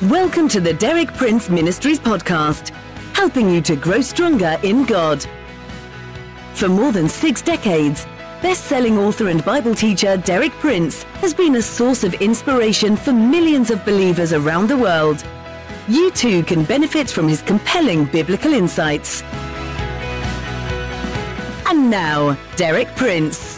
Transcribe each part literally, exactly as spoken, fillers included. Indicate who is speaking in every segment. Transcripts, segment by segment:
Speaker 1: Welcome to the Derek Prince Ministries podcast, helping you to grow stronger in God. For more than six decades, best-selling author and Bible teacher Derek Prince has been a source of inspiration for millions of believers around the world. You too can benefit from his compelling biblical insights. And now, Derek Prince.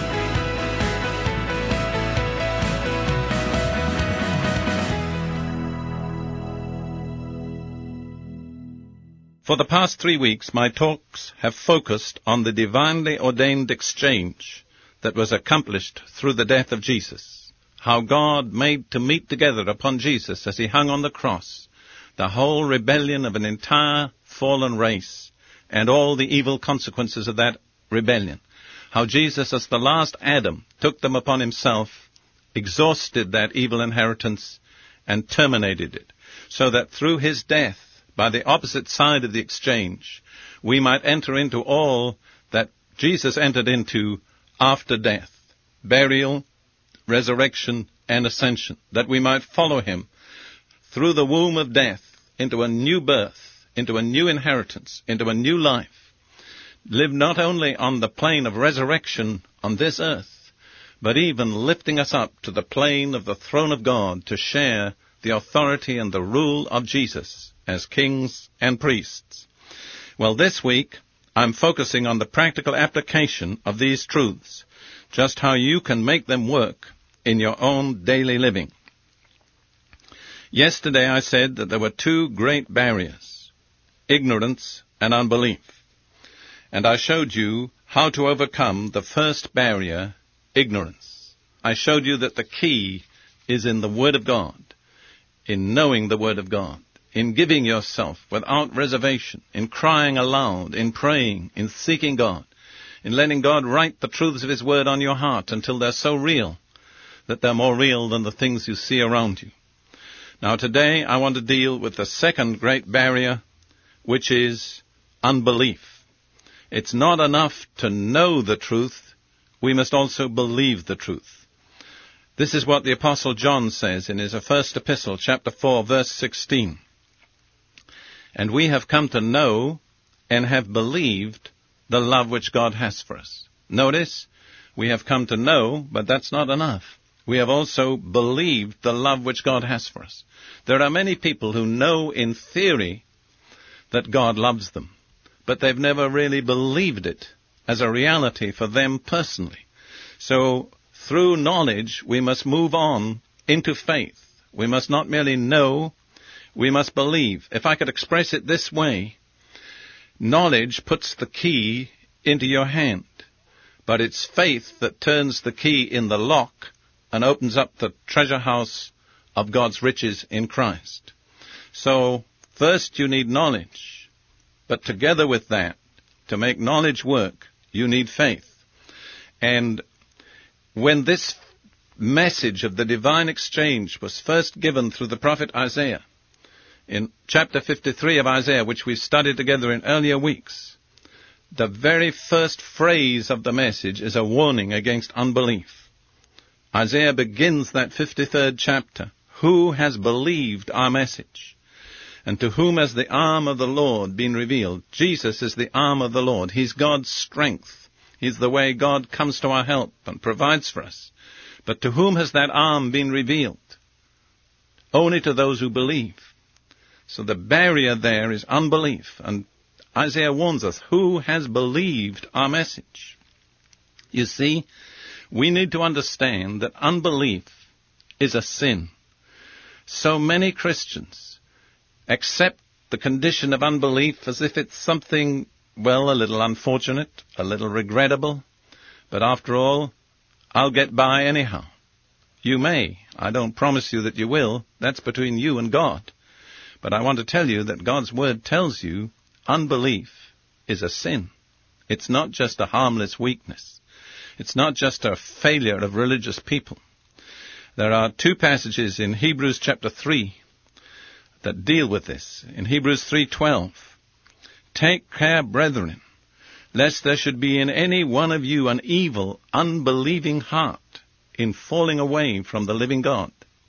Speaker 2: For the past three weeks, my talks have focused on the divinely ordained exchange that was accomplished through the death of Jesus. How God made to meet together upon Jesus as he hung on the cross the whole rebellion of an entire fallen race and all the evil consequences of that rebellion. How Jesus, as the last Adam, took them upon himself, exhausted that evil inheritance, and terminated it, so that through his death, by the opposite side of the exchange, we might enter into all that Jesus entered into after death, burial, resurrection, and ascension, that we might follow him through the womb of death into a new birth, into a new inheritance, into a new life, live not only on the plane of resurrection on this earth, but even lifting us up to the plane of the throne of God to share the authority and the rule of Jesus as kings and priests. Well, this week, I'm focusing on the practical application of these truths, just how you can make them work in your own daily living. Yesterday I said that there were two great barriers, ignorance and unbelief. And I showed you how to overcome the first barrier, ignorance. I showed you that the key is in the Word of God, in knowing the Word of God, in giving yourself without reservation, in crying aloud, in praying, in seeking God, in letting God write the truths of his word on your heart until they're so real that they're more real than the things you see around you. Now today I want to deal with the second great barrier, which is unbelief. It's not enough to know the truth, we must also believe the truth. This is what the Apostle John says in his first epistle, chapter four, verse sixteen. And we have come to know and have believed the love which God has for us. Notice, we have come to know, but that's not enough. We have also believed the love which God has for us. There are many people who know in theory that God loves them, but they've never really believed it as a reality for them personally. So, through knowledge, we must move on into faith. We must not merely know, we must believe. If I could express it this way, knowledge puts the key into your hand, but it's faith that turns the key in the lock and opens up the treasure house of God's riches in Christ. So, first you need knowledge, but together with that, to make knowledge work, you need faith. And when this message of the divine exchange was first given through the prophet Isaiah, in chapter fifty-three of Isaiah, which we studied together in earlier weeks, the very first phrase of the message is a warning against unbelief. Isaiah begins that fifty-third chapter, "Who has believed our message? And to whom has the arm of the Lord been revealed?" Jesus is the arm of the Lord. He's God's strength. He's the way God comes to our help and provides for us. But to whom has that arm been revealed? Only to those who believe. So the barrier there is unbelief. And Isaiah warns us, who has believed our message? You see, we need to understand that unbelief is a sin. So many Christians accept the condition of unbelief as if it's something, well, a little unfortunate, a little regrettable. But after all, I'll get by anyhow. You may. I don't promise you that you will. That's between you and God. But I want to tell you that God's Word tells you unbelief is a sin. It's not just a harmless weakness. It's not just a failure of religious people. There are two passages in Hebrews chapter three that deal with this. In Hebrews three twelve, "Take care, brethren, lest there should be in any one of you an evil, unbelieving heart in falling away from the living God.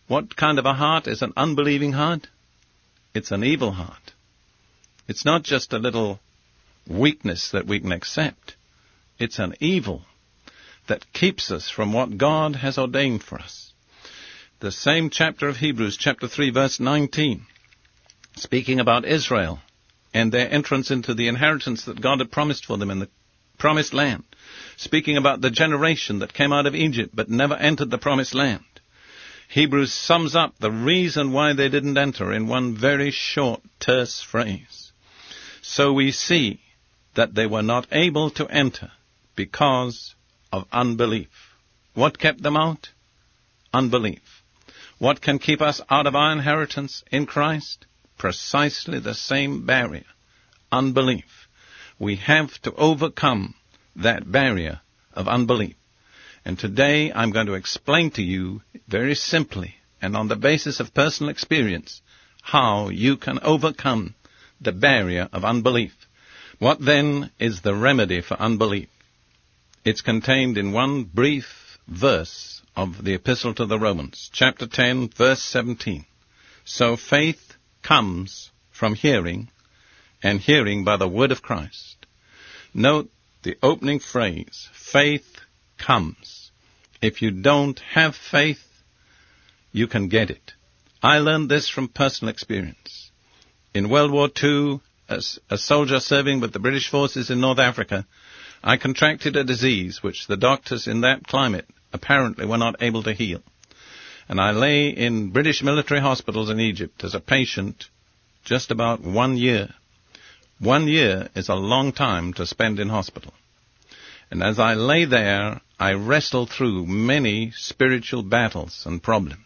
Speaker 2: What kind of a heart is an unbelieving heart? It's an evil heart. It's not just a little weakness that we can accept. It's an evil that keeps us from what God has ordained for us. The same chapter of Hebrews, chapter three, verse nineteen, speaking about Israel and their entrance into the inheritance that God had promised for them in the promised land, speaking about the generation that came out of Egypt but never entered the promised land. Hebrews sums up the reason why they didn't enter in one very short, terse phrase. So we see that they were not able to enter because of unbelief. What kept them out? Unbelief. What can keep us out of our inheritance in Christ? Precisely the same barrier, unbelief. We have to overcome that barrier of unbelief. And today I'm going to explain to you very simply and on the basis of personal experience how you can overcome the barrier of unbelief. What then is the remedy for unbelief? It's contained in one brief verse of the Epistle to the Romans, chapter ten, verse seventeen. So faith comes from hearing, and hearing by the word of Christ. Note the opening phrase, faith comes. If you don't have faith, you can get it. I learned this from personal experience. In World War Two, as a soldier serving with the British forces in North Africa, I contracted a disease which the doctors in that climate apparently were not able to heal. And I lay in British military hospitals in Egypt as a patient just about one year. One year is a long time to spend in hospital. And as I lay there, I wrestled through many spiritual battles and problems.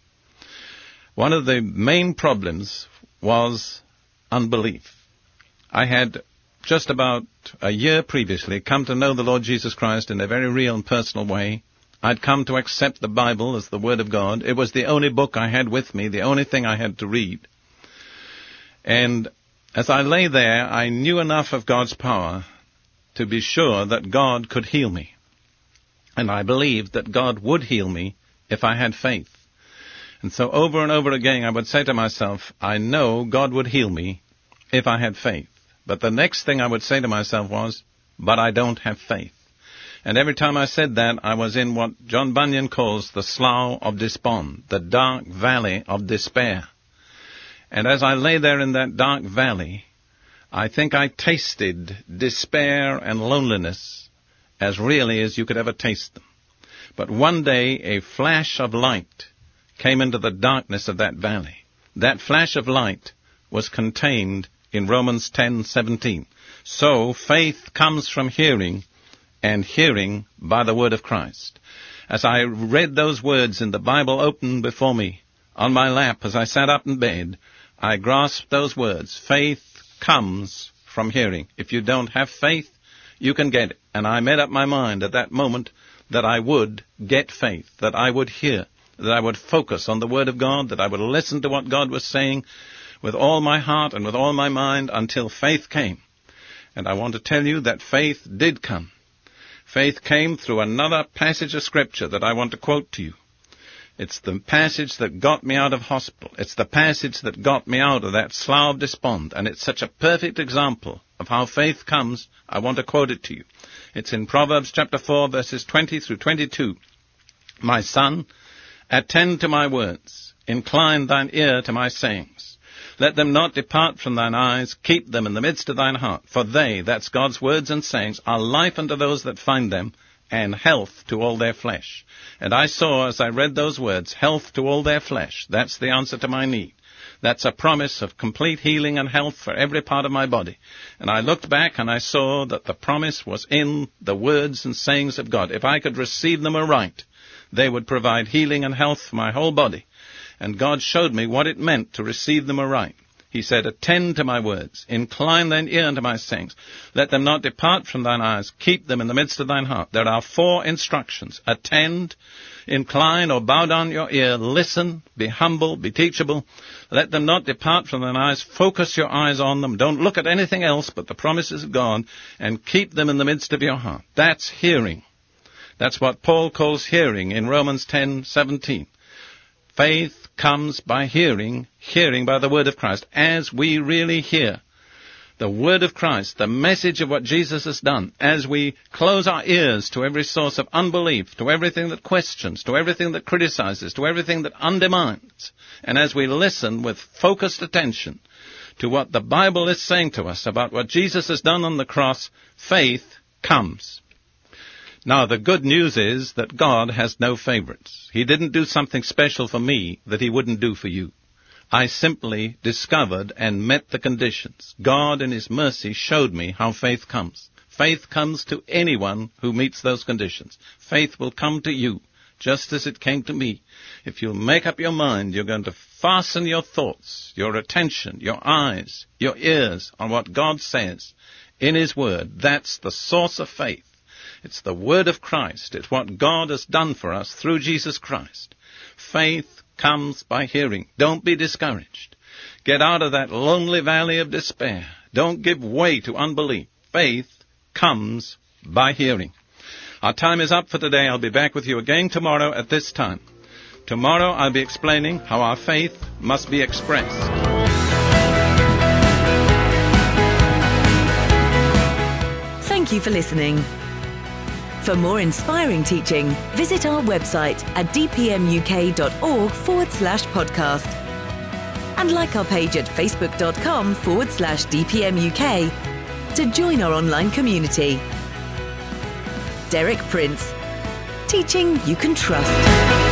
Speaker 2: One of the main problems was unbelief. I had just about a year previously come to know the Lord Jesus Christ in a very real and personal way. I'd come to accept the Bible as the Word of God. It was the only book I had with me, the only thing I had to read. And as I lay there, I knew enough of God's power to be sure that God could heal me. And I believed that God would heal me if I had faith. And so over and over again I would say to myself, I know God would heal me if I had faith. But the next thing I would say to myself was, but I don't have faith. And every time I said that, I was in what John Bunyan calls the slough of despond, the dark valley of despair. And as I lay there in that dark valley, I think I tasted despair and loneliness as really as you could ever taste them. But one day, a flash of light came into the darkness of that valley. That flash of light was contained in Romans ten seventeen. So faith comes from hearing, and hearing by the word of Christ. As I read those words in the Bible open before me, on my lap as I sat up in bed, I grasped those words. Faith comes from hearing. If you don't have faith, you can get it. And I made up my mind at that moment that I would get faith, that I would hear, that I would focus on the Word of God, that I would listen to what God was saying with all my heart and with all my mind until faith came. And I want to tell you that faith did come. Faith came through another passage of Scripture that I want to quote to you. It's the passage that got me out of hospital. It's the passage that got me out of that slough of despond. And it's such a perfect example of how faith comes, I want to quote it to you. It's in Proverbs chapter four, verses twenty through twenty-two. My son, attend to my words. Incline thine ear to my sayings. Let them not depart from thine eyes. Keep them in the midst of thine heart. For they, that's God's words and sayings, are life unto those that find them, and health to all their flesh. And I saw, as I read those words, health to all their flesh. That's the answer to my need. That's a promise of complete healing and health for every part of my body. And I looked back and I saw that the promise was in the words and sayings of God. If I could receive them aright, they would provide healing and health for my whole body. And God showed me what it meant to receive them aright. He said, attend to my words, incline thine ear unto my sayings. Let them not depart from thine eyes, keep them in the midst of thine heart. There are four instructions. Attend, incline or bow down your ear, listen, be humble, be teachable. Let them not depart from thine eyes, focus your eyes on them. Don't look at anything else but the promises of God, and keep them in the midst of your heart. That's hearing. That's what Paul calls hearing in Romans ten seventeen. Faith comes by hearing, hearing by the word of Christ. As we really hear the word of Christ, the message of what Jesus has done, as we close our ears to every source of unbelief, to everything that questions, to everything that criticizes, to everything that undermines, and as we listen with focused attention to what the Bible is saying to us about what Jesus has done on the cross, faith comes. Now, the good news is that God has no favorites. He didn't do something special for me that he wouldn't do for you. I simply discovered and met the conditions. God in his mercy showed me how faith comes. Faith comes to anyone who meets those conditions. Faith will come to you just as it came to me. If you'll make up your mind, you're going to fasten your thoughts, your attention, your eyes, your ears on what God says in his word. That's the source of faith. It's the word of Christ. It's what God has done for us through Jesus Christ. Faith comes by hearing. Don't be discouraged. Get out of that lonely valley of despair. Don't give way to unbelief. Faith comes by hearing. Our time is up for today. I'll be back with you again tomorrow at this time. Tomorrow I'll be explaining how our faith must be expressed.
Speaker 1: Thank you for listening. For more inspiring teaching, visit our website at dpmuk.org forward slash podcast. And like our page at facebook.com forward slash dpmuk to join our online community. Derek Prince, teaching you can trust.